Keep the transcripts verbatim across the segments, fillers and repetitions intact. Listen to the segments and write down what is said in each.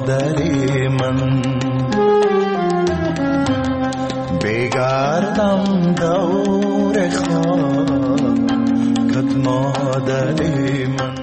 مادر من بگردم دور خاکت مادر من.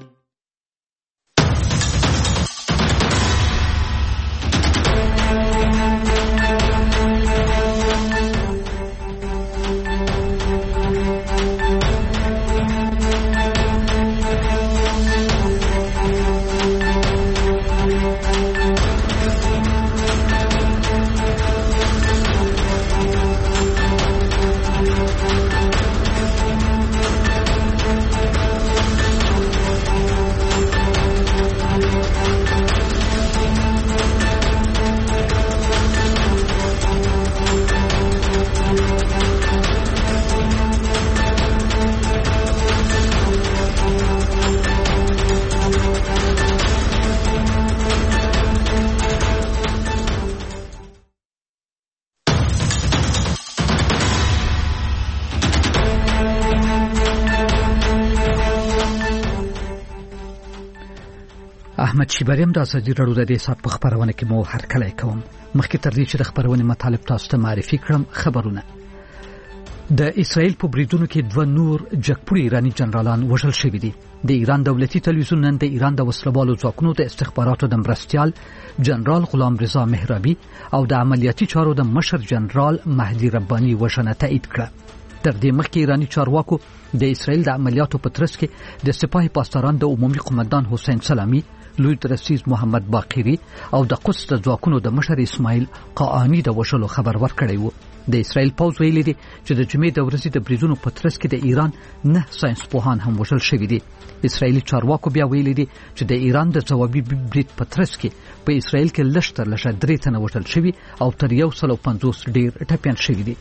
احمد شیبریم د ازادي راډیو د دې سات په خبرونه کې مو هرکلی کوم. مخکې تر دې چې د خبرونې مطالب تاسو ته معرفي کړم، خبرونه د اسرائیل په بریدونو کې دوه نور جګپوړي ایرانی جنرالان وژل شوي دي. د ایران دولتي تلویزیون نن د ایران د وسلوالو ځواکونو د استخباراتو د مرستیال جنرال غلام رضا مهرابي او د عملیاتي چارو د مشر جنرال مهدي رباني وژنه تایید کړه. تر دې مخکې ایرانی چارواکو د اسرائیل د عملیاتو په ترڅ کې د سپاه پاسداران د عمومي قومندان حسین سلامی، لوی درسیز محمد باقری او د قدس د ځواکونو د مشر اسماعیل قاانی د وژلو خبر ورکړی و. د اسرائیل پوځ ویلي دی چې د جمعې د ورځې د بریدونو په ترڅ کې د ایران نه ساينس پوهان هم وژل شوي دي. اسرائیلي چارواکو بیا ویلي دي چې د ایران د ځوابي برید په ترڅ کې په اسرائیل کې لږ تر لږه درې تنه وژل شوي او تر یو سل او پنځوس ډیر ټپیان شوي دي.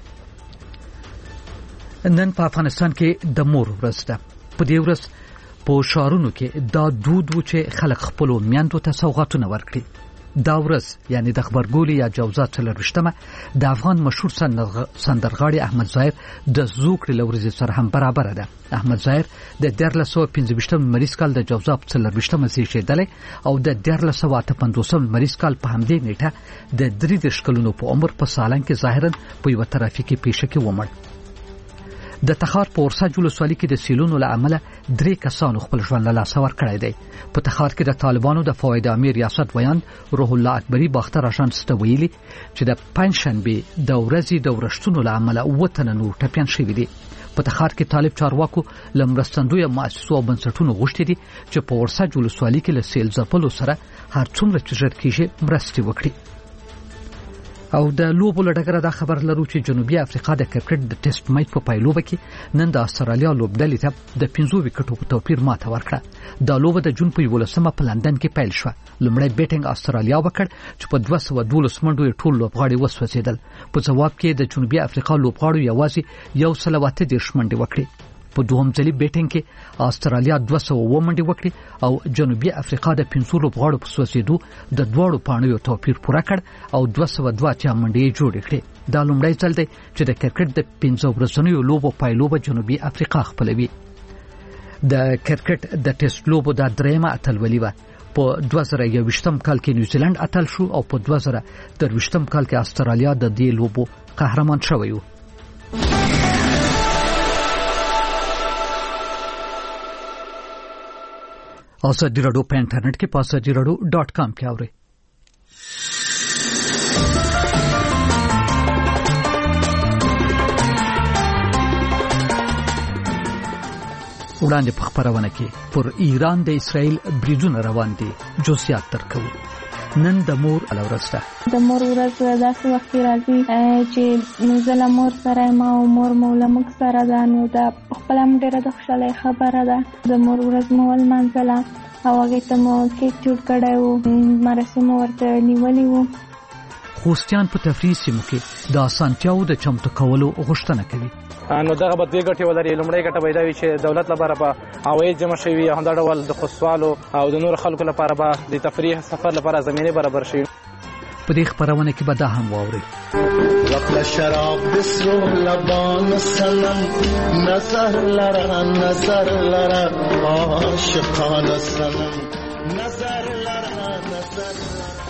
نن په افغانستان کې د مور ورځ ده. په دې ورځ په شهرونو کې دا دود و چې خلک خپل میندو ته سوغاتونه ورکړي. دا ورځ یعنی د خبرګولي یا جوزا څلرویشتمه د افغان مشهور سندرغاړي احمد ظاهر د زوکړې لورځ سره هم برابر ده. احمد ظاهر د دیارلس سوه پنځه ویشتم مریض کال د جوزا په څلرویشتمه زیږېدلی او د دیارلس سوه اته پنځوسم مریض کال په همدې نیټه د درې دېرش کلونو په عمر په سالنګ کې ظاهرا په یوه ترافیکي پیښه کې ومړ. د تخار په ورسج ولسوالۍ کې د سیلونو له امله درې کسانو خپل ژوند له لاسه ورکړی دی. په تخار کې د طالبانو د فواید عامې ریاست ویاند روح الله اکبري باختر اژانس ته ویلي چې د پنجشنبې د ورځې د ورښتونو له امله اووه تنه نور ټپیان شوي دي. په تخار کې طالب چارواکو له مرستندویه مؤسسو او بنسټونو غوښتي دي چې په ورسج ولسوالۍ کې له سیل ځپلو سره هر څومره چې ژر کېږي مرستې وکړي. او د لوبو لړګره دا خبر لرو چې جنوبي افریقا د کرکټ د ټیسټ میچ په پایلوبه کې نن د استرالیا لوبډلې ته د پنځو وکټو په توپیر ماته ورکړه. دا لوبه د جون په یولسمه په لندن کې پیل شوه. لومړی بیټینګ استرالیا وکړ چې په دوه سوه دولس منډو ټول لوبغاړي وسوځېدل. په ځواب کې د جنوبي افریقا لوبغاړو یوازې یو سل او اته دېرش منډې وکړې. په دوهم ځلي بیټینګ کې استرالیا دوه سوه اووه منډې وکړې او جنوبي افریقا د پنځو لوبغاړو په سوځېدو د دواړو پاڼیو توپیر پوره کړ او دوه سوه دوه اتیا منډې جوړې کړې. دا لومړی ځل دی چې د کرکټ د پنځه ورځنیو لوبو پایلوبه جنوبي افریقا خپلوي. د کرکټ د ټیسټ لوبو دا درېیمه اتلولي وه. په دوه زره یوویشتم کال کې نیوزیلند اتل شو او په دوه زره درویشتم کال کې استرالیا د دې لوبو قهرمان شوی و. ازادي راډیو په انټرنیټ کې په ازادي راډیو ډاټ کام کې اورئ. وړاندې په خبرونه کې پر ایران د اسرائیل بریدونه روان دي. جزئیات درکوو. نن د مور ورځ ده. د مور ورځ داسې وخت راځي چې زه له مور سره ما او مور مو له موږ سره ده، نو دا خپله هم ډېره د خوشحالۍ خبره ده. د مور ورځ مو ولمانځله او هغې ته مو کیک جوړ کړی و، مراسم مو ورته نیولي وو. خوستیان په تفریحي سیمو کې د اسانتیاوو د چمتو کولو غوښتنه کوي. نو دغه به دوې ګټې ولري. لومړی ګټه به دا وي چې دولت لپاره به عواید جمع شوي، همدا ډول د خوستوالو او د نورو خلکو لپاره به د تفریح سفر لپاره زمینې برابر شي. په دې خبرونه کې به دا هم واورئ. وقت شراب بسرو لبان سلام نظر لرا نظر لرا عاشقان سلام نظر لرا نظر لرا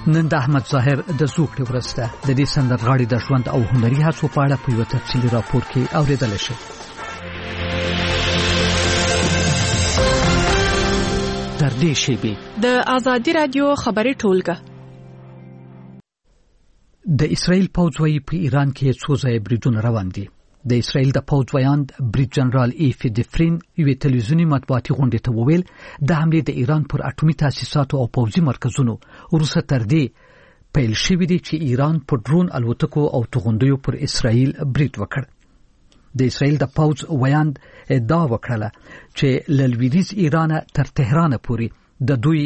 نن د احمد ظاهر د زوکړې ورځ ده. د دې سندرغاړي د ژوند او هنري هڅو په اړه په یوه تفصیلي راپور کې اورېدلی شئ. تر دې شیبې د آزادي رادیو خبري ټولګه. د اسرائیل پوځ وايي په ایران کې څو ځایه بریدونه روان دي. د اسرائیل د پوځ ویاند بریډ جنرال ایف دفرین یوې تلویزیوني مطبوعاتي غونډې ته وویل د حملې د ایران پر اټومي تاسیساتو او پوځي مرکزونو وروسته تر دې پیل شوي دي چې ایران په ډرون الوتکو او توغندیو پر اسرائیل برید وکړ. د اسرائیل د پوځ ویاند ادعا وکړه چې له لویدیځ ایران تر تهران پورې د دوی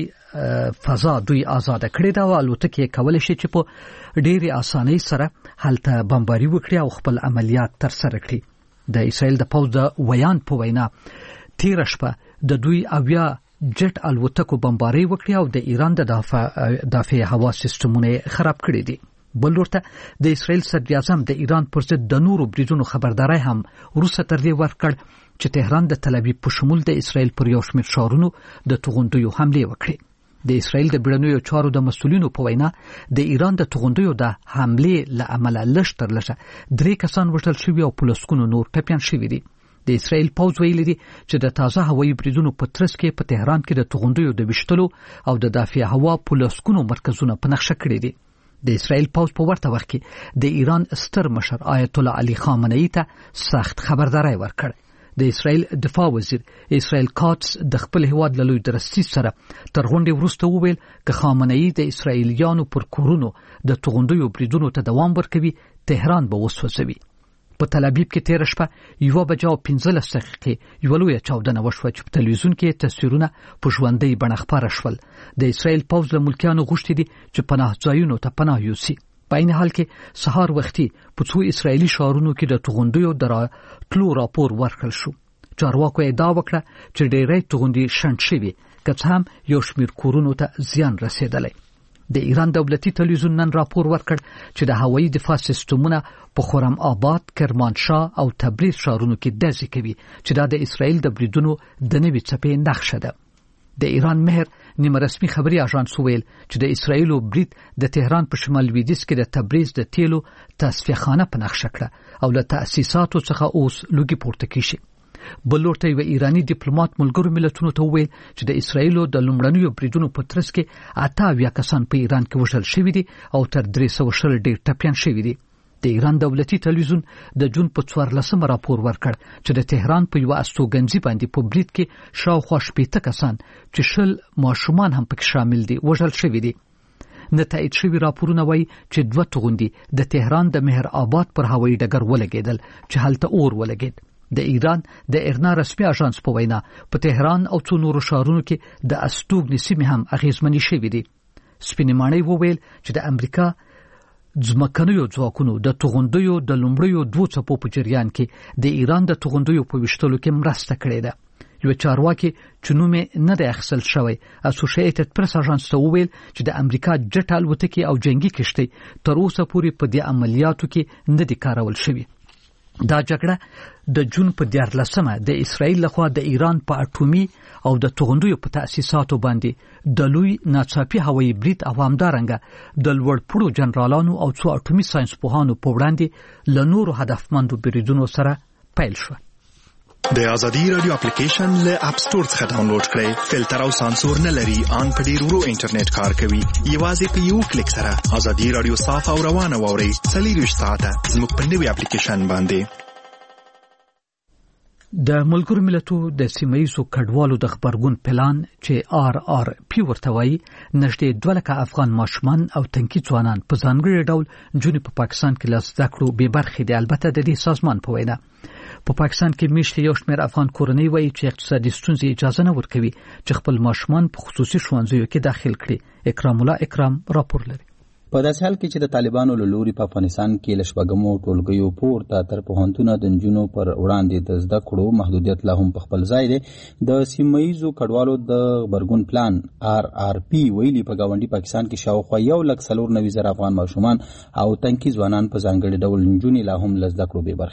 فضا دوی آزاد کړې ده او الوتکې کولای شي چې په ډېرې اسانۍ سره هلته بمباري وکړي او خپل عملیات تر سره کړي. د اسرائیل د پوځ د ویاند په وینا تیر شپه د دوی اویا جټ الوتکو بمباري وکړي او د ایران د دافع دافع هوا سیستمونه خراب کړي دي. بل ورته د اسرائیل صدر اعظم د ایران پر ضد د نورو بریدونو خبرداري هم وروسته تر دې ورکړ چې تهران د تل ابیب په شمول د اسرائیل پر یو شمېر ښارونو د توغندیو حمله وکړي. د اسرائیل د بیړنیو چارو د مسؤلینو په وینا د ایران د توغندیو د حمله له امله لږ تر لږه درې کسان وژل شوي او په لسګونو نور ټپیان شوي دي. د اسرائیل پوځ ویلي دي چې د تازه هوایي بریدونو په ترڅ کې په تهران کې د توغندیو د ویشتلو او د دافع هوا په لسګونو مرکزونه په نقشه کړي دي. د اسرائیل پوځ په ورته وخت کې د ایران ستر مشر آیت الله علي خامنه‌ای ته سخت خبرداری ورکړ. د اسرائیل دفاع وزیر اسرائیل کاتس د خپل هیواد له لوی درستي سره تر غونډې وروسته وویل چې خامنه‌ای د اسرائیلیانو پر کورونو د توغندیو بریدونو ته دوام ورکوي تهران به وسوځوي. په تل ابیب کې تیر شپه یو بجو پنځلس دقیقې یو لوی چاودنه وشوه چې په تلویزیون کې تصویرونه په ژوندۍ بڼه خپاره شول. د اسرائیل پوځ له ملکیانو غوښتي دي چې پناه ځایونو ته پناه یوسي. په عین حال کې سهار وختي په څو اسرائیلي ښارونو کې د توغندیو دراتلو راپور ورکړل شو. چارواکو ادعا وکړه چې ډېری توغندي شنډ شوي که څه هم یو شمېر کورونو ته زیان رسېدلی. د ایران دولتي تلویزیون نن راپور ورکړ چې د هوایي دفاع سیستمونه په خرم آباد، کرمانشاه او تبریز ښارونو کې ډزې کوي چې دا د اسرائیل د بریدونو د نوې څپې نښه ده. د ایران مهر نیمه رسمي خبري اژانس ویل چې د اسرائیلو برید د تهران په شمال لویدیځ کې د تبریز د تیلو تصفیه خانه په نقشه کړه او له تأسیساتو څخه اوس لوګي پورته کیږي. بل ورته یو ایرانی ډیپلوماټ ملګرو ملتونو ته وویل چې د اسرائیلو د لومړنیو بریدونو په ترڅ کې اته اویا کسان په ایران کې وژل شوي دي او تر درې سوه شل ډېر ټپیان شوي دي. د ایران دولتي تلویزیون د جون په څوارلسمه راپور ورکړ چې د تهران په یو استوګنځي باندې په برید کې شاوخوا شپېته کسان چې شل ماشومان هم پکې شامل دي وژل شوي دي. نه تایید شوي راپورونه وایي چې دوه توغندي د تهران د مهر آباد پر هوایي ډګر ولګېدل چې هلته اور ولګېد. د ایران د ایرنا رسمي اژانس په وینا په تهران او څو نورو ښارونو کې د استوګنې سیمې هم اغېزمنې شوې دي. سپینې ماڼۍ وویل چې د امریکا ځمکنیو ځواکونو د توغندیو د لومړیو دوو څپو په جریان کې د ایران د توغندیو په ویشتلو کې مرسته کړې ده. یو چارواکي چې نوم یې نه دی اخیستل شوی اسوسییټډ پریس اژانس ته وویل چې د امریکا جټ الوتکې او جنگي کشتۍ تر اوسه پورې په دې عملیاتو کې نه دي کارول شوي. دا جګړه د جون په دیارلسمه د اسرائیل لخوا د ایران په اټومي او د توغندیو په تأسیساتو باندې د لوی ناڅاپي هوایي برید او همدارنګه د لوړپوړو جنرالانو او څو اټومي ساينس پوهانو په وړاندې له نورو هدفمندو بریدونو سره پیل شو. د آزادي رادیو اپلیکیشن له اپ سٹور څخه ډاونلوډ کړئ. فلټر او سانسور نه لري، ان په ډیر ورو انټرنیټ کار کوي. یوازې په یو کلیک سره آزادي رادیو صاف او روانه واورئ. څلور ساعته زموږ په نوي اپلیکیشن باندې. د ملګرو ملتو د سیمه‌ییزو کډوالو د خبرګون پلان چې آر آر پی ورته وایي نږدې دوه لکه افغان ماشومان او تنکي ځوانان په ځانګړي ډول جونې په پاکستان کې له زده کړو بې برخې دي. البته د دې سازمان په وینا په پاکستان کې میشته یو شمېر افغان کورنۍ وایي چې اقتصادي ستونزې اجازه نه ورکوي چې خپل ماشومان په خصوصي ښوونځیو کې داخل کړي. اکرام الله اکرام راپور لري. په داسې حال کې چې د طالبانو له لوري په افغانستان کې له شپږمو ټولګیو پورته تر پوهنتونه د نجونو پر وړاندې د زده کړو محدودیت لا هم په خپل ځای دی. د سیمه‌ییزو کډوالو د غبرګون پلان آر آر پی ویلي په ګاونډي پاکستان کې شاوخوا یو لک څلور نوي زره افغان ماشومان او تنکي ځوانان په ځانګړي ډول نجونې لا هم له زده کړو بې برخې دي.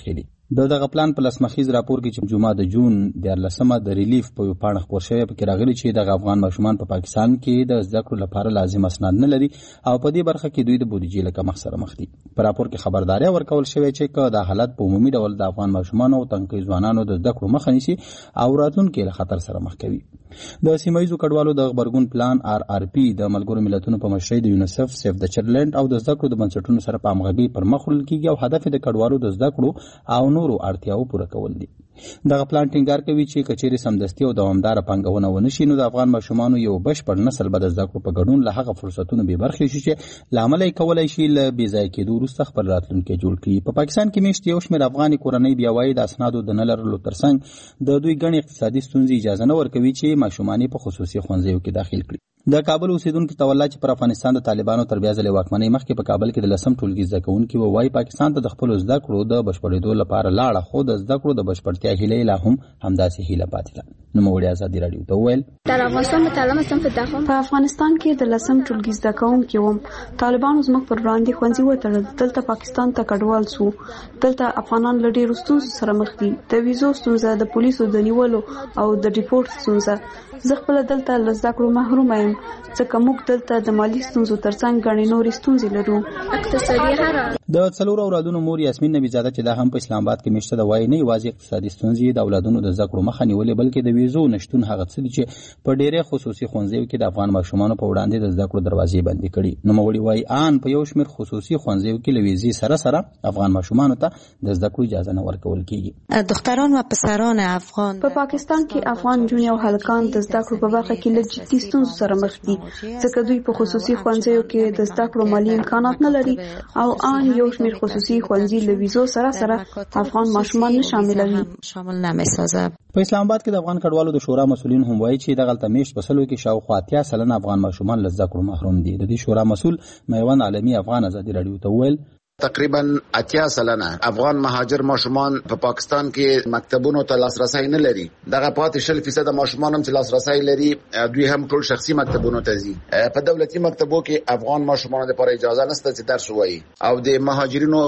د دغه پلان په لسمخیز راپور کې چې جمعه د جون دیارلسمه د ریلیف په پاڼه خپور شوی پکې راغلي چې د افغان ماشومان په پاکستان کې د زده کړو لپاره لازم اسناد نه لري او په دې برخه کې دوی د بودیجې له کمښت سره مخ دي. په راپور کې خبرداري ورکول شوې چې که دا حالت په عمومي ډول د افغان ماشومانو او تنکي ځوانانو د زده کړو مخه نیسي او راتلونکي له خطر سره مخ کوي. د سیمه ییزو کډوالو د غبرګون پلان آر آر پی د ملګرو ملتونو په مشرۍ د یونیسف، سیف د چایلډ او د زده کړو د بنسټونو سره په همغږۍ پر مخ وړل کیږي او هدف د کډوالو د زده کړو او نورو اړتیاو پوره کول دي. دغه پلان ټینګار کوي چې کچېرې سمدستي او دوامداره پانګونه ونه شي نو د افغان ماشومانو یو بشپړ نسل به د زده کړو په ګډون له هغه فرصتونو بې برخې شي چې له امله یې کولی شي له بې ځایه کېدو وروسته خپل راتلونکی جوړ کړي. په پاکستان کې میاشت یو شمېر افغاني کورنۍ بیا وایي د اسنادو د نه لرلو ترڅنګ د دوی ګڼې اقتصادي ستونزې اجازه نه ورکوي چې ماشومان په خصوصي ښوونځیو کې داخل کړي. د کابل اوسیدونکو تولا چې پر افغانستان د طالبانو تر بیا ځلې واکمنۍ مخکې په کابل کې د لسم ټولګي زده کوونکي وایي پاکستان ته د خپلو زده کړو د بشپړېدو لپاره لاړه خو د زده کړو د بشپړتیا هیله لا هم همداسې هیله پاتې ده. نوموړي ازادي راډیو ته وویل در افغانستان متعلم هستم که دهم په افغانستان کې د لسم ټولګي زده کوونکي وم. طالبانو زموږ پر وړاندې ښوونځي وتړل. دلته پاکستان ته کډوال سو. دلته افغانان له ډېرو ستونزو سره مخ دي. د ویزو ستونزه، د پولیسو د نیولو او د ریپورټ ستونزه. زه خپله دلته له زده کړو محروم یم ځکه موږ دلته د مالي ستونزو ترڅنګ ګڼې نورې ستونزې لرو. اقتصادي حالت د څلورو اولادونو مور یاسمین نبیزاده چې دا هم په اسلام آباد کې میشته ده وایي نه یوازې اقتصادي ستونزې د اولادونو د زده کړو مخه نیولې بلکې د ویزو نشتون هغه څه دي چې په ډېرې خصوصي ښوونځیو کې د افغان ماشومانو په وړاندې د زده کړو دروازې بندې کړي. نوموړي وایي آن په یو شمېر خصوصي ښوونځیو کې له ویزې سره سره افغان ماشومانو ته د زده کړو اجازه نه ورکول کېږي. دختران و پسران افغان په پاکستان کې افغان نجونې او هلکان د زده کړو په برخه کې له جدي ستونزو سره مخ دي ځکه دوی په خصوصي ښوونځیو کې د زده کړو مالي امکانات نه لري او آن یو شمېر خصوصي ښوونځي له ویزو سره سره افغان ماشومان نه شاملوي. شامل نمی‌سازه. په اسلام آباد کې د افغان کډوالو د شورا مسؤلین هم وایي چې دغلته میشت په سلو کې شاوخوا اتیا سلنه افغان ماشومان له زده کړو محروم دي. د دې شورا مسؤل میوند عالمي افغان ازادي راډیو ته وویل تقریبا اتیا سلنه افغان مهاجر ماشومان په پا پاکستان کې مکتبونو ته لاسرسي نه لري. دغه پاتې شل فیصد ماشومان هم چې لاسرسي لري دوی هم ټول شخصي مکتبونو ته ځي. په دولتي مکتبو کې افغان ماشومان لپاره اجازه نشته چې درس ووایي او د مهاجرینو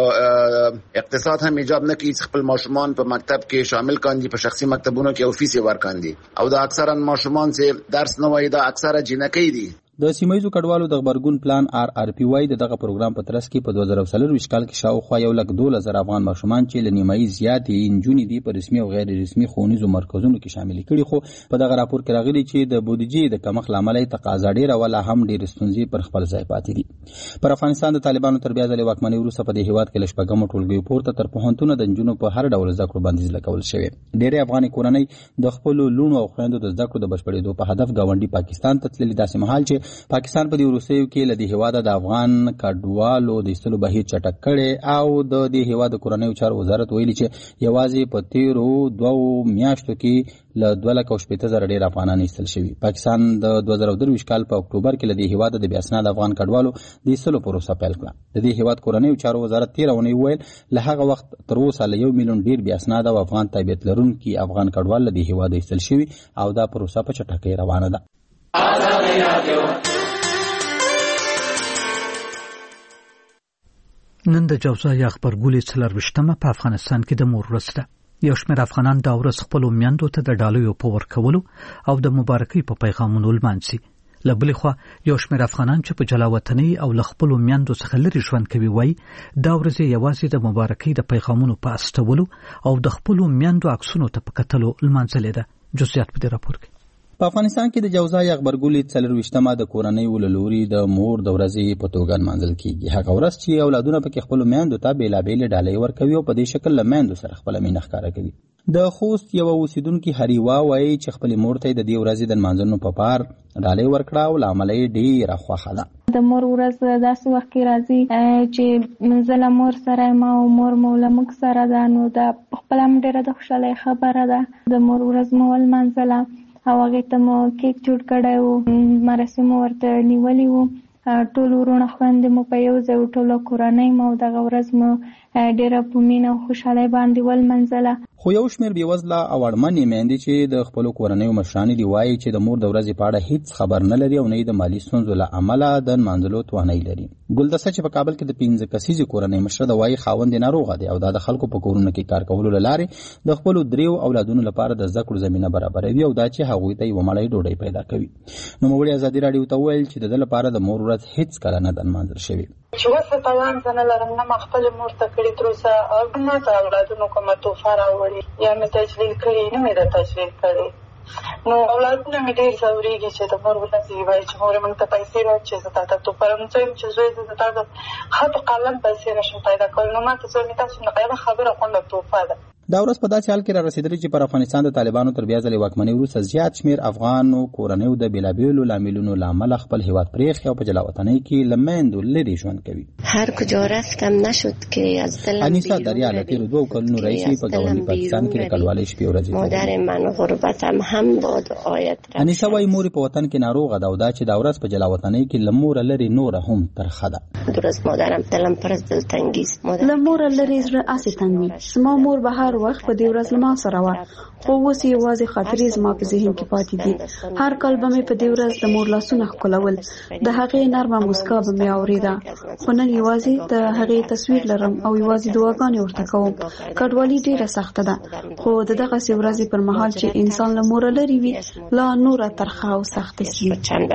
اقتصاد هم ایجاب نه کوي چې خپل ماشومان په مکتب کې شامل کاندي په شخصي مکتبونو کې او فیس ورکاندي او دا اکثرا ماشومان چې درس نه وایي دا اکثره جنکۍ دي. د سیمه ییزو کډوالو د غبرګون پلان آر آر پی وايي دغه پروګرام په ترڅ کې په دوه زره څلور کال کې شاوخوا یو لک دولس زره افغان ماشومان چې له نیمایي زیاتې نجونې دي په رسمي او غیر رسمي ښوونیزو مرکزونو کې شامل کړي. خو په دغه راپور کې راغلي چې د بودیجې د کمښت له امله تقاضا ډېره ولا هم ډېرې ستونزې پر خپل ځای پاتې دي. پر افغانستان د طالبانو تر بیا ځلې واکمنۍ وروسته په دې هېواد کې له شپږمو ټولګیو پورته تر پوهنتونه د نجونو په هر ډول زده کړو بندیز لګول شوی. ډېرې افغاني کورنۍ د خپلو لوڼو او خویندو د زده کړو د بشپړېدو په هدف ګاونډي پاکستان ته تللي داسې مهال چې پاکستان په وروستیو کې له دې هېواده د افغان کډوالو د ایستلو بهیر چټک کړی او د دې هېواد د کورنیو چارو وزارت ویلي چې یوازې په تیرو دوو میاشتو کې له دوه لکه او شپېته زره ډېر افغانان ایستل شوي. پاکستان د دوه زره درویشت کال په اکتوبر کې له دې هېواده د بې اسناده افغان کډوالو د ایستلو پروسه پیل کړه. د دې هېواد کورنیو چارو وزارت تېره اونۍ وویل له هغه وخت تر اوسه له یو میلیون ډېر بې اسناده او افغان تابعیت لرونکي افغان کډوال له دې هېواده ایستل شوي او دا پروسه په چټکۍ روانه ده. نن د جوزا یا خبرګولې څلرویشتمه په افغانستان کې د مور ورځ ده. یو شمېر افغانان دا ورځ خپلو میندو ته د ډالیو په ورکولو او د مبارکۍ په پیغامونو لمانځي. له بلې خوا یو شمېر افغانان چې په جلا وطنۍ او له خپلو میندو څخه لرې ژوند کوي وایي دا ورځ یوازې د مبارکۍ د پیغامونو په استولو او د خپلو میندو عکسونو ته په کتلو لمانځلې ده. جزئیات په دې راپور کې. په افغانستان کې د جوزا یا غبرګولې څلرویشتمه د کورنیو له لوري د مور د ورځې په توګه نمانځل کېږي. هغه ورځ چې اولادونه پکې خپلو میندو ته بېلابېلې ډالۍ ورکوي او په دې شکل له میندو سره خپله مینه ښکاره کوي. د خوست یوه اوسیدونکي هریوا وایي چې خپلې مور ته یې د دې ورځې د نمانځنو په پار ډالۍ ورکړه او له امله یې ډېره خوښه ده. د مور ورځ داسې وخت کې راځي چې زه له مور سره یم او مور مو له موږ سره ده نو دا پخپله هم ډېره د خوشحالۍ خبره ده. د مور ورځ مو ولمانځله او هغې ته مو کیک جوړ کړی و، مراسم مو ورته نیولي وو، ټول ورونه خویندې مو په یو ځای و، ټوله کورنۍ مو دغه ورځ مو ډېره په مینه او خوشحالۍ باندې ولمنځله. خو یو شمېر بېوزله او اړمنې میندې چې د خپلو کورنیو مشرانې دي وایي چې د مور د ورځې په اړه هیڅ خبر نه لري او نه یې د مالي ستونزو له امله د نمانځلو توانایي لري. ګلدسته چې په کابل کې د پنځه کسیزې کورنۍ مشره ده وایي خاوند یې ناروغه دی او دا د خلکو په کورونو کې کار کولو له لارې د خپلو دریو اولادونو لپاره د زده کړو زمینه برابروي او دا چې هغوی ته یوه مړۍ ډوډۍ پیدا کوي. نوموړي ازادي راډیو ته وویل چې د ده لپاره د مور ورځ هیڅ کله نه ده نمانځل شوې. چې اوسه توان زه نه لرم، نه ما خپلې مور ته کړي تر اوسه او ما ته اولادونو کومه تحفه راوړې یا مې تجلیل کړي، نه مې ده تجلیل کړي. نو اولادونه مې ډېر ځورېږي چې د مور ورځ یې وایي چې مورې موږ ته پیسې راوړي چې زه تا ته تحفه راوړم. زه یم چې زوی زه د تا د خط و قلم پیسې نشم پیدا کولی، نو ما ته زوی مې تاسو نه یوه خبره غونډه تحفه ده. دا ورځ په داسې حال کې را رسېدلې چې پر افغانستان د طالبانو تر بیا ځلې واکمنۍ وروسته زیات شمېر افغانو کورنیو د بېلابېلو لاملونو له امله خپل هېواد پرېښی او په جلاوطنۍ کې له میندو لرې ژوند کوي. هر کجا رفتم نشد که از دلم انیسا دریا له تېرو دوو کلونو راهیسې په ګاونډي پاکستان کې د کډوالۍ شپې ورځې کوي. مادر من غربتم هم باد آید رفت. انیسا وایي مور په وطن کې ناروغه ده او دا چې دا ورځ په جلاوطنۍ کې له موره لرې نوره هم ترخه ده. دور از مادرم دلم پر از دلتنګي است. له موره لرې زړه هسې تنګ وي. زما مور به هر وخت په دې ورځ ما سره وه، خو اوس یوازې خاطرې زما په ذهن کې پاتې دي. هر کال به مې په دې ورځ د مور لاسونه ښکلول، د هغې نرمه موسکا به مې اورېده. خو نن یوازې د هغې تصویر لرم او یوازې دعاګانې ورته کوم. کډوالي ډېره سخته ده، خو د دغسې ورځې پر مهال چې انسان له موره لرې وي لا نوره ترخه او سخته شي.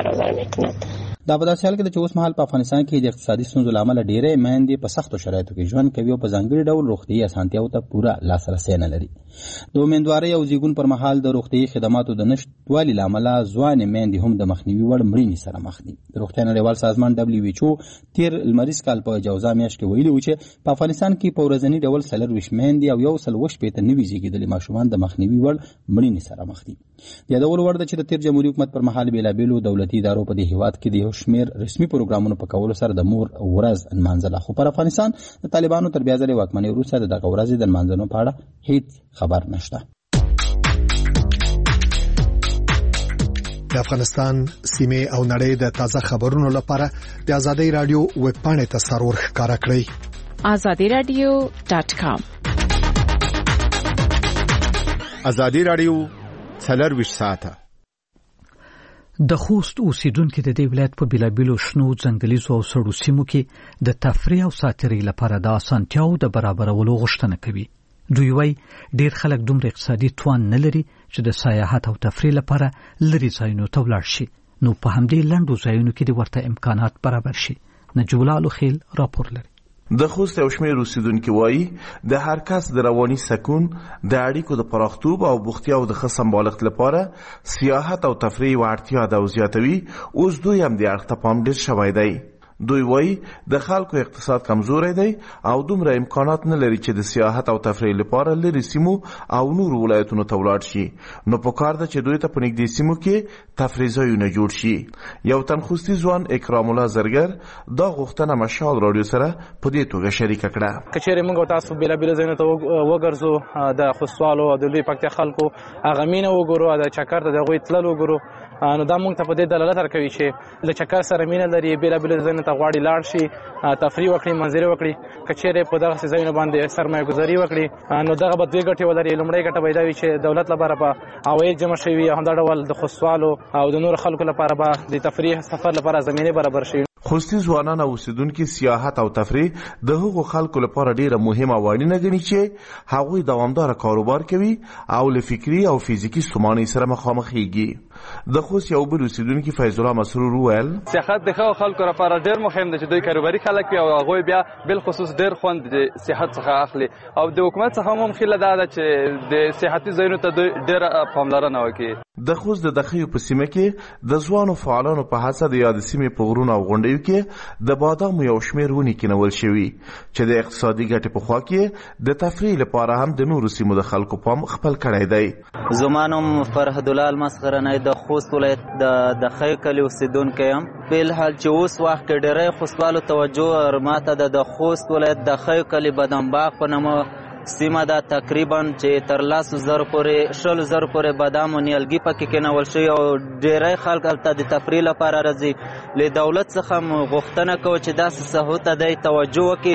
دا په داسې حال کې ده چې اوس مهال په افغانستان کې د اقتصادي ستونزو له امله ډېری میندې په سختو شرایطو کې ژوند کوي او په ځانګړي ډول روغتیایي اسانتیاوو ته پوره لاسرسی نه لري. د امیندوارۍ او زیږون پر مهال د روغتیایي خدماتو د نشتوالي له امله ځوانې میندې هم د مخنیوي وړ مړینې سره مخ دي. د روغتیا نړیوال سازمان ډبلیو ایچ او تیر لمریز کال په جوزا میاشت کې ویلي و چې په افغانستان کې په ورځني ډول څلرویشت میندې او یو سل اووه شپېته نوي زیږېدلي ماشومان د مخنیوي وړ مړینې سره مخ دي. د یادولو وړ ده چې د تیر جمهوري حکومت پر مهال بېلابېلو دولتي ادارو په دې هېواد کې د یو شمېر رسمي پروګرامونو په کولو سره د مور ورځ نمانځله، خو پر افغانستان د طالبانو تر بیا ځلې واکمنۍ وروسته د دغه ورځې د نمانځنو په اړه هیڅ خبر نشته. د افغانستان سیمې او نړۍ د تازه خبرونو لپاره د آزادۍ رادیو ویب پاڼې ته سرور ښکاره کړئ. آزادي رادیو ډاټ کام. آزادي رادیو څلرویشت ساعته. د خوست اوسیدونکو د دې ولایت په بېلابېلو شنو ځنګلیزو او سړو سیمو کې د تفریح او ساتیرۍ لپاره د اسانتیاوو د برابرولو غوښتنه کوي. دوی وایي ډېر خلک دومره اقتصادي توان نه لري چې د سیاحت او تفریح لپاره لرې ځایونو ته ولاړ شي، نو په همدې لنډو ځایونو کې د ورته امکانات برابر شي. نجیب الله الخیل راپور لري. د خوست یو شمېر اوسیدونکي وایي د هر کس د رواني سکون، د اړیکو د پراختوب او بوختیاو د ښه سمبالښت لپاره سیاحت او تفریح یوه اړتیا ده او زیاتوي. اوس دوی هم دې اړخ ته پام ډېر شوی دی. دوی وایي د خلکو اقتصاد کمزوری دی او دومره امکانات نه لري چې د سیاحت او تفریح لپاره لرې سیمو او نورو ولایتونو ته ولاړ شي، نو پکار ده چې دوی ته په نږدې سیمو کې تفریح ځایونه جوړ شي. یو تن خوستي ځوان اکرام الله زرګر دا غوښتنه مشال راډیو سره په دې توګه شریکه کړه. که چېرې موږ تاسو بېلابېلو ځایونو ته وګرځو، د خوستوالو او د لوی پکتیا خلکو هغه مینه وګورو، د چکر ته د هغوی تلل وګورو، نو دا موږ ته په دې دلالت ورکوي چې له چکر سره مینه لري، بېلابېلو ځایونو ته غواړي لاړ شي، تفریح وکړي، منظرې وکړي. که چېرې په دغسې ځایونو باندې سرمایه ګذاري وکړي، نو دغه به دوې ګټې ولري. لومړۍ ګټه به یې دا وي چې دولت لپاره به عواید جمع شوي وي، همدا ډول د خوستوالو او د نورو خلکو لپاره به د تفریح سفر لپاره زمینې برابر شي. خوستي ځوانان او اوسیدونکي سیاحت او تفریح د هغو خلکو لپاره ډیره مهمه او اړینه ګڼي چې هغوی دوامداره کاروبار کوي او له فکري او فزیکي ستومانۍ سره مخامخېږي. د خوست یو بل اوسیدونکي فیض الله مسرور وویل سیاحت د ښه خلکو لپاره ډیر مهم دی چې دوی کاروباري خلک وي او هغوی بیا بالخصوص ډیر خوند د سیاحت څخه اخلي، او د حکومت څخه هم هیله دا ده چې د سیاحتي ځایونو ته دوی ډیره پاملرنه وکړي. د خوست د دخیو په سیمه کې د ځوانو فعالانو په هڅه د یاد سیمې په غرونو او غونډیو کې د بادامو یو شمېر ونې کینول شوي چې د اقتصادي ګټې په خوا کې د تفریح لپاره هم د نورو سیمو د خلکو پام خپل کړی دی. زما نوم فرهد الله المسخرنی د خوست ولایت د دخیو کلي اوسیدونکی یم. بلحال چې اوس وخت کې ډېری خوستوالو توجه ماته د خوست ولایت د دخیو کلي بادام باغ په نامه سیمه ده، تقریبا چې تر لسو زرو پورې شلو زرو پورې بادام او نیالګي پکې کینول شوي او ډېری خلک هلته د تفریح لپاره راځي. له دولت څخه غوښتنه کوو چې داسې ساحو ته دی توجه وکړي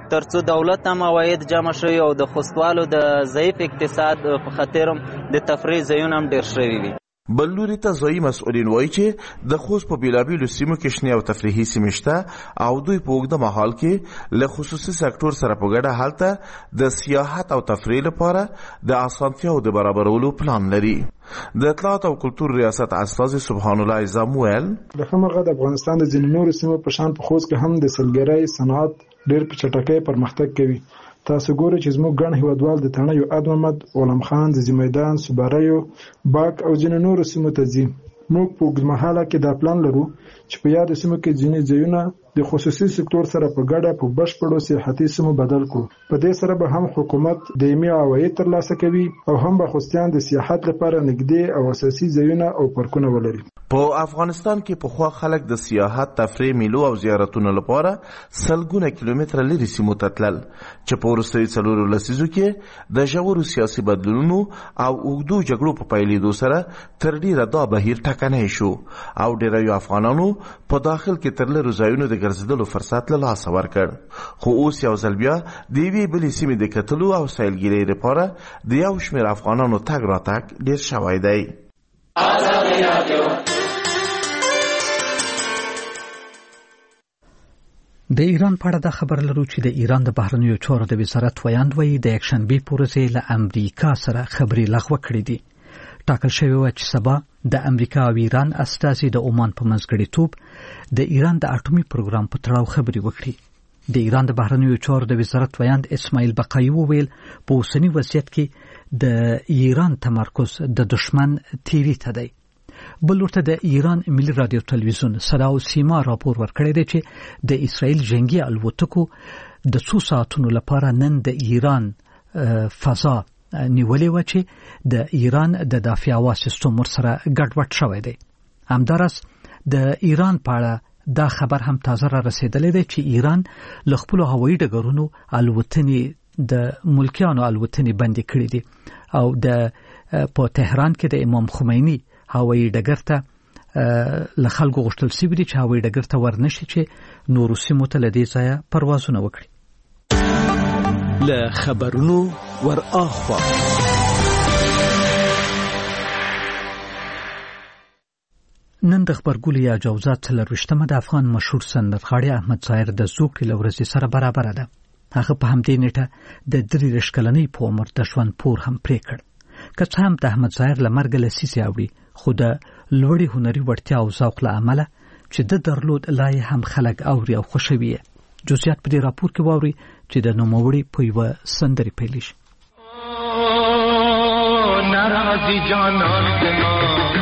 ترڅو دولت هم عواید جمع شوي او د خوستوالو د ضعیف اقتصاد په خاطر هم د تفریح ځایونه هم ډېر شوي وي. بل لوري ته ځایي مسؤلین وایي چې د خوست په بېلابېلو سیمو کې شنې او تفریحي سیمې شته او دوی په اوږده مهال کې له خصوصي سکتور سره په ګډه هلته د سیاحت او تفریح لپاره د اسانتیاو د برابرولو پلان لري. د اطلاعات او کلتور ریاست استازي سبحان الله اعظم ویل د همغه د افغانستان د ځینو نورو سیمو په شان په خوست کې هم د سلګرۍ صنعت ډېر په چټکۍ پرمختګ کوي. تاسو ګورئ چې زموږ ګڼ هیوادوال د تڼیو اد محمد، غلام خان، د زمیدان، سوباریو، باک او ځینو نورو سیمو ته ځي. موږ په اوږدمهاله کې دا پلان لرو چې په یادو سیمو کې ځینې ځایونه د خصوصي سکتور سره په ګډه په بشپړو سیاحتي سیمو بدل کړو. په دې سره به هم حکومت دایمي عواید ترلاسه کوي او هم به خوستیان د سیاحت لپاره نږدې او اساسي ځایونه او پارکونه ولري. په افغانستان کې پخوا خلک د سیاحت، تفریح، میلو او زیارتونو لپاره سلګونه کیلومتره لرې سیمو ته تلل چې په وروستیو څلورو لسیزو کې د ژورو سیاسي بدلونونو او اوږدو جګړو په پیلېدو سره تر ډېره دا بهیر ټکنی شو او ډېرو افغانانو په داخل کې تر لرو ځایونو د ګرځېدلو فرصت له لاسه ورکړ. خو اوس یو ځل بیا د یوې بلې سیمې د کتلو او سیلګرۍ لپاره د یو شمېر افغانانو تګ راتګ ډېر شوی دی. د ایران په اړه دا خبر لرو چې د ایران د بهرنیو چارو د وزارت ویاند وایي د یکشنبې په ورځ له امریکا سره خبرې لغوه کړې دي. ټاکل شوی و چې سبا د امریکا او ایران استازي د عمان په منځګړیتوب د ایران د اټومي پروګرام په تړاو خبرې وکړي. د ایران د بهرنیو چارو د وزارت ویاند اسماعیل بقایي وویل په اوسني وضعیت کې د ایران تمرکز د دشمن تیری ته دی. بل ورته د ایران ملي رادیو تلویزیون صدا او سیما راپور ورکړی دی چې د اسرائیل جنگي الوتکو د څو ساعتونو لپاره نن د ایران فضا نیولې و چې د ایران د دافع هوا سیستم ورسره ګډوډ شوی دی. همداراز د ایران په اړه دا خبر هم تازه را رسیدلی دی چې ایران له خپلو هوایي ډګرونو الوتنې د ملکیانو الوتنې بندې کړې دي او د په تهران کې د امام خمیني هوایي ډګر ته له خلکو غوښتل شوي دي چې هوایي ډګر ته ورنشي چې نورو سیمو ته له دې ځایه پروازونه وکړي. له خبرونو ور اخوا نن د خبرګولۍ یا جوزات څلرویشتمه د افغان مشهور سندرغاړي احمد ظاهر د زوکړې له ورځې سره برابره ده. هغه په همدې نیټه د دېرش کلنۍ په عمر د ژوند پور هم پرې کړ. که څه هم د احمد ظاهر له مرګه لسیزې اوړي خو د لوړې هنري وړتیا او ذوق له امله چې د درلود لا یې هم خلک اوري او خوښوي. جزئیات په دې راپور کې واوري چې د نوموړي په یوه سندرې پیل شي. ناراضي جانان زما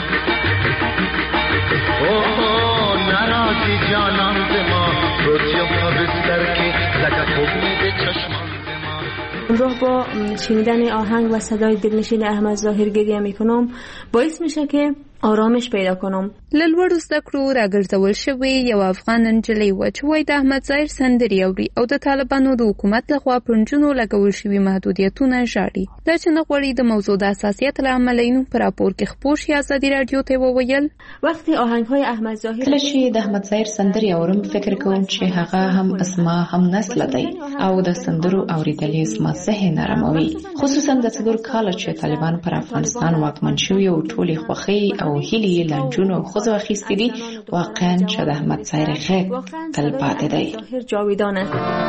او ناراضي جانان زما روزی په بستر کې لکه خوب د چشمان. همراه با شنیدن آهنگ و صدای دلنشین احمد ظاهر گریه میکنم باعث میشه که آرامش پیدا کنم. للوړو زده کړو راګرځول شوې یو افغان نجلۍ وه چې وایي د احمد ظاهر سندرې اوري او د طالبانو د حکومت لخوا پر نجونو لګول شوي محدودیتونه ژاړي. دا چې نه غواړي د موضوع د حساسیت له امله یې نوم په راپور کې خپور شي. ازادي راډیو ته وویل وقتی آهنگهای احمد ظاهر کله چې د احمد ظاهر سندرې اورم فکر کوم چې هغه هم اسما هم نسل دی او د سندرو اوریدل یې اسما ذهن آراموي، خصوصا د څلور کاله چې طالبان پر افغانستان واکمن شوي او ټولې خوښۍ او هیلې یې له نجونو او ښځو اخیستې دي. واقعا چې د احمد ظاهر غږ تل پاتې دی. جاویدانه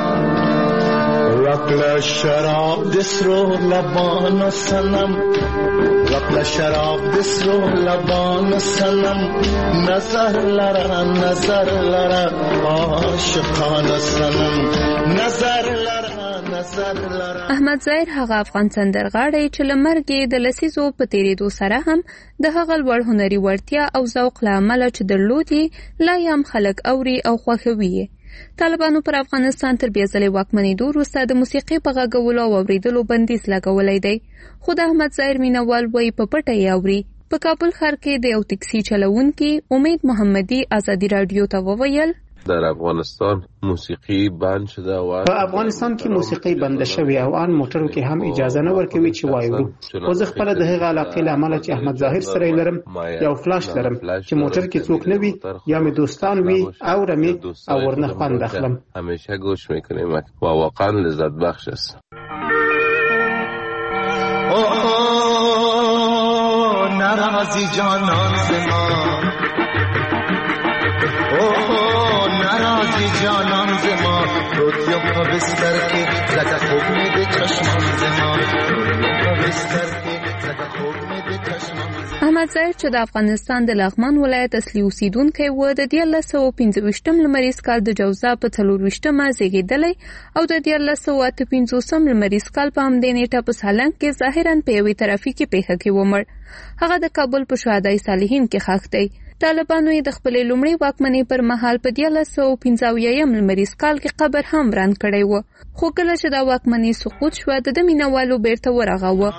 وکړه شراب د سرو لبانو صنم، وکړه شراب د سرو لبانو صنم، نظر لره نظر لره عاشقانه صنم، نظر لره نظر لره. احمد ظاهر هغه افغان سندرغاړی چې له مرګې د لسیزو په تېرېدو سره هم د هغه لوړ هنري وړتیا او ذوق له امله چې درلود یې لا یې هم خلک اوري او خوښوي یې. طالبانو پر افغانستان تر بیا ځلې واکمنېدو وروسته د موسیقۍ په غږولو او اورېدلو بندیز لګولی دی، خو د احمد ظاهر مینوال وایي په پټه یې اوري. په کابل ښار کې د یو ټکسي چلوونکي امید محمدي ازادي راډیو ته وویل در افغانستان موسیقي بند شده و په افغانستان کې موسیقي بند شوی او ان موټرو کې هم اجازه نه ورکوي چې وایو. خو زه خپل د هغه علاقې له امله چې احمد ظاهر سره لرم یو فلاش لرم چې موټر کې څوک نه وي یا می دوستان وي او رمي او ورنه خوند اخلم. همیشه گوش میکنیم و واقعا لذت بخش است. ناراضی جانان زمان اوه ناراضی جانان زمان روتیم پا بستر که زده خوب میده چشمان زمان روتیم پا بستر که زده خوب میده چشمان زمان. احمد ظاهر چې د افغانستان د لغمان ولایت اصلي اوسیدونکی و د دیارلس سوه پنځه ویشتم لمریز کال د جوزا په څلور ویشتمه زیږېدلی او د دیارلس سوه اته پنځوسم لمریز کال په همدې نیټه په سالنګ کې ظاهراً په یوې ترافیکي پیښه کې ومړ. هغه د کابل په شهدای صالحین کې ښخ دی. طالبانو یې د خپلې لومړۍ واکمنۍ پر مهال په دیارلس سوه پنځه اویایم لمریز کال کې قبر هم وران کړی و، خو کله چې دا واکمنۍ سقوط شوه د ده مینهوالو بیرته ورغاوه.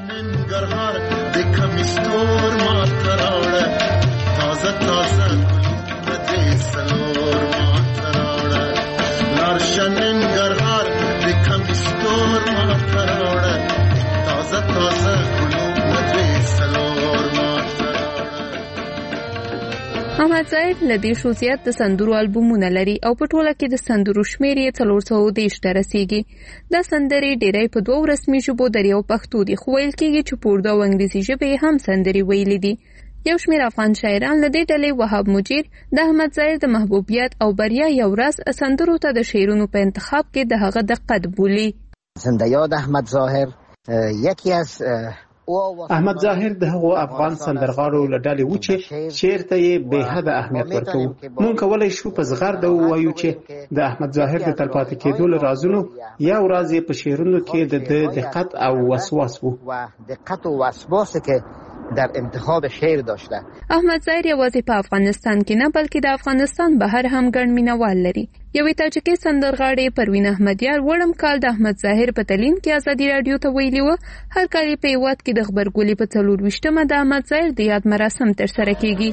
احمد ظاهر له دېرشو زیات د سندرو البومونه لري او په ټوله کې د سندرو شمېر یې څلور سوه دېرش ته رسیږي. دا سندرې ډېری په دوو رسمي ژبو در یو پښتو دي، خو ویل کېږي چې په اردو او انګلیسي ژبې یې هم سندرې ویلي دي. یو شمېر افغان شاعران له دې ډلې وهاب مجیر د احمد ظاهر د محبوبیت او بریا یو راز سندرو ته د شعرونو په انتخاب کې د هغه دقت بولي. زنده یاد احمد ظاهر یکی از احمد ظاهر د هغو افغان سندرغاړو له ډلې و چې شعر ته یې بې حده اهمیت ورکوو. مونږ کولی شو په زغرده ووایو چې د احمد ظاهر د تلپاتې کېدو له رازونو یو راز یې په شعرونو کې د ده دقت او وسواس و. دقت و وسواس که در انتخاب شعر داشته. احمد ظاهر یوازې په افغانستان کې نه بلکې د افغانستان بهر هم ګڼ مینوال لري. یوې تاجکې سندرغاړې پروین احمدیار وړم کال د احمد ظاهر په تلین کې ازادي راډیو ته ویلي وه هر کال یې په هېواد کې د غبرګولي په څلور ویشتمه د احمد ظاهر د یاد مراسم ترسره کیږي.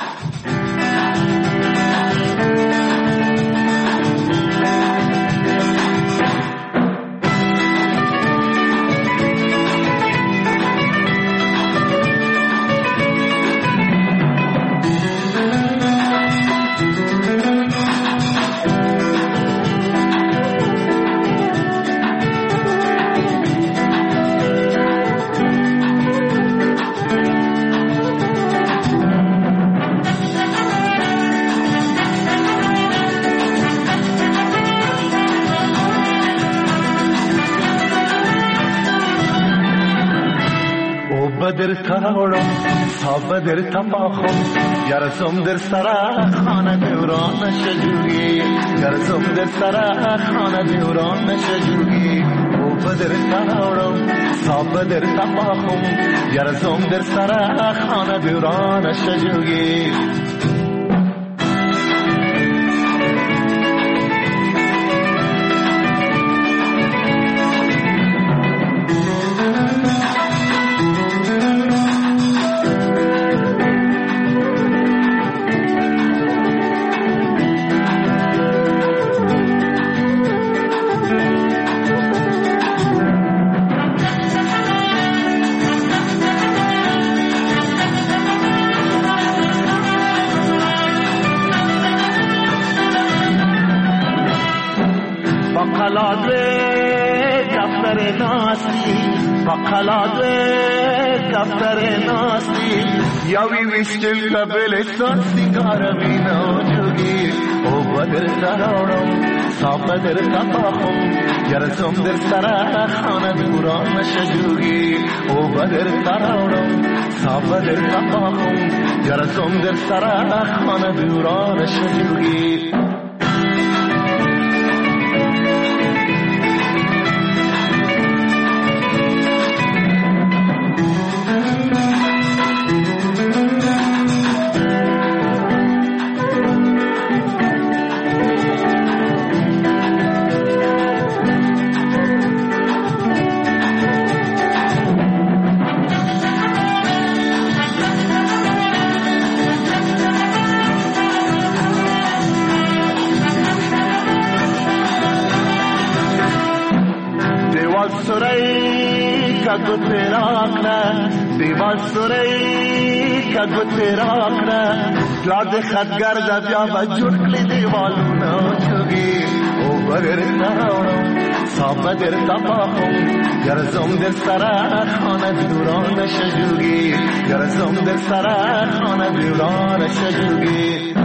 بدر تراوڑم تا بدر تماخم یارزم در سرا خانه دوران نشجوگی یارزم در سرا خانه دوران نشجوگی او بدر تراوڑم تا بدر تماخم یارزم در سرا خانه دوران نشجوگی. یاوی ویشتل لبلستان سنگار مینا جوگی او بدر تراوڑم تا بدر تماخم یارزم در سرا خانه دوران نشجوگی او بدر تراوڑم تا بدر تماخم یارزم در سرا خانه دوران نشجوگی. کگو تیرا کنه دیوال سوری کگو تیرا کنه لاد خدگر دا بیا با جوڑ کلی دیوالونا چوگی او بگر تاورم صاحب در تپاهم گرزم در سر خانه دوران شجوگی گرزم در سر خانه دوران شجوگی